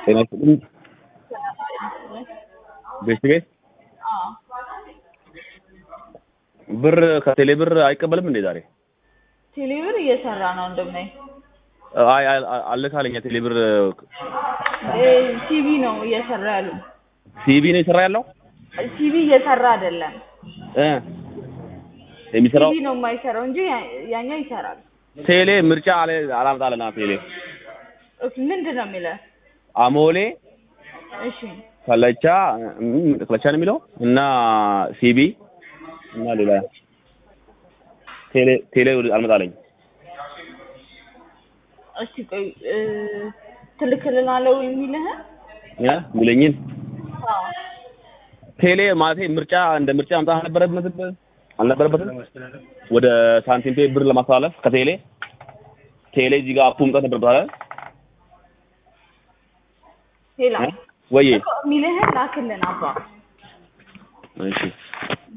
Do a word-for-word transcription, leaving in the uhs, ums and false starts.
ጤና ይስጥልኝ። ቤት ቤት ብር ከቴሌ ብር አይቀበልም እንዴ ዛሬ? ቴሌ ብር እየሰራ ነው እንደምናይ። አይ አለ ካለኝ ቴሌ ብር ሲቢ ነው እየሰራ ያለው። ሲቢ ነው እየሰራ ያለው? ሲቢ እየሰራ አይደለም እ የሚሰራው ሲቢ ነው የማይሰራው እንጂ ያኛው ይሰራል። ቴሌ ምርጫ አለ አላምጣለና ቴሌ እሺ ምንድን ነው የሚለው? አሞሌ እሺ ከለቻ ከለቻ ነው የሚለው እና ሲቢ እና ሌላ ቴሌ ቴሌ አልመጣለኝ። እሺ ቆይ ትልክልናለው የሚልህ ያ ሚለኝን አዎ ቴሌ ማለት ምርጫ እንደ ምርጫ አምጣ ነበረበት አልነበረበትም ወደ ሳንቲም ፔ ብር ለማስተላለፍ ከቴሌ ቴሌ እዚህ ጋር አፑ መምጣት ነበረበት አይደል? ሄላ ወይ ሚልህ ላክልን አባ። እሺ